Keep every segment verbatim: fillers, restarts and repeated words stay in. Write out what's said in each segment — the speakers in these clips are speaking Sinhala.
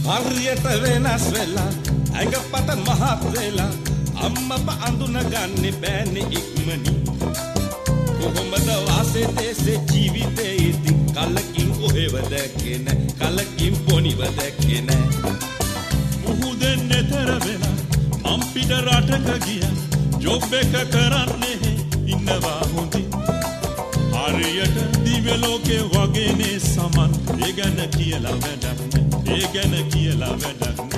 හරියට වෙනස් වෙලා ඇඟපත මහත් වෙලා අම්මප අඳුනගන්නේ බෑනේ ඉක්මනින් කොහොමද වාසේ තේසේ ජීවිතේ ඉති කලකින් ඔහෙව දැක්කේ නැ කලකින් පොනිව දැක්කේ නැ මුහුදෙන් නතර වෙලා මම් පිට රටක ගියා ජොබ් එක කරන්නේ ඉන්නවා හොඳින් හරියට දිව්‍ය ලෝකේ වගේනේ සමන් ඒ ගැන කියලා වැඩක් නෑ ඒ ගැන කියලා වැඩක් නෑ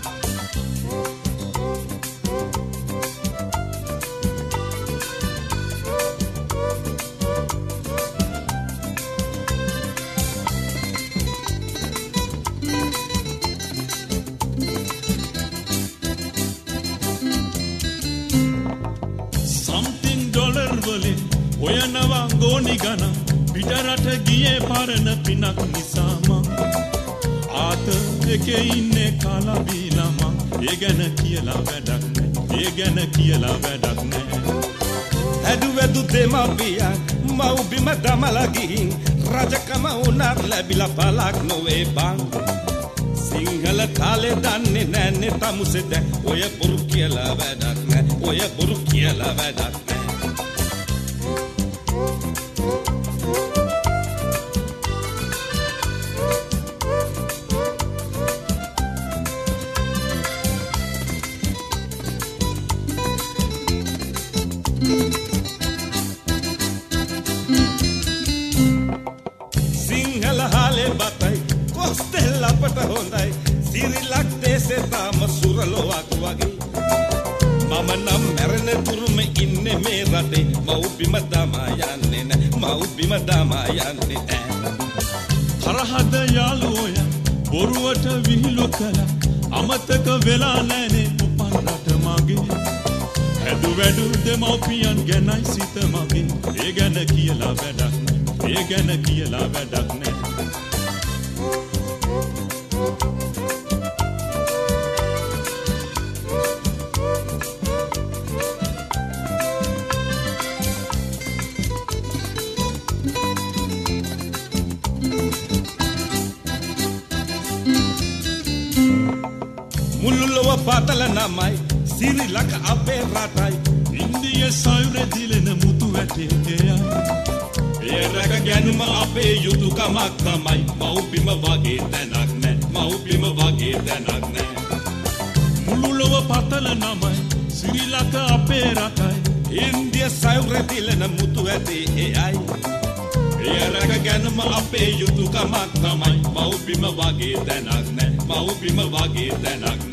ඔයනවා ගෝනි ගණන් පිටරට ගියේ පරණ පිනක් නිසාම ආත එකේ ඉන්නේ කාලා බීලා මං ඒ ගැන කියලා වැඩක් නෑ ඒ ගැන කියලා වැඩක් නෑ ඇදු වැදු දෙමව්පියන් මව් බිම දමලා ගිහින් රජකම උනත් ලැබිලා පළක් නොවේ බං සිංහල කාලේ දන්නේ නැන්නේ තමුසෙද ඔය බොරු කියලා වැඩක් නෑ ඔය බොරු කියලා වැඩක් නෑ සිංහල හාලේ බතයි කොස්තෙල් අපට හොඳයි සිරිලක් දේශේ තාම සුරලොවක් වගේ මම නම් මැරෙන තුරුම ඉන්නේ මේ රටේ මව් බිම දමා යන්නේ නැ මව් බිම දමා යන්නේ නැ හරහද යාළුවෝය බොරුවට විහිළු කළා අමතක වෙලා නැනේ උපන් රට මගේ හැදු වැඩු දෙමව්පියන් ගැනයි සිත මගේ ඒ ගැන කියලා වැඩක් නෑ ඒ ගැන කියලා වැඩක් නෑ මුළු ලොව පාතල නමයි සිරිලක අපේ රටයි ඉන්දිය සයුරේ දිලෙන මුතු වැටේ ඒ රැක ගැනීම අපේ යුතුයකමක් තමයි මව් බිම වගේ තැනක් නෑ මව් බිම වගේ තැනක් නෑ මුළු ලොව පාතල නමයි සිරිලක අපේ රටයි ඉන්දිය සයුරේ දිලෙන මුතු වැටේ එයයි ඒ රැක ගැනීම අපේ යුතුයකමක් තමයි මව් බිම වගේ තැනක් නෑ මව් බිම වගේ තැනක්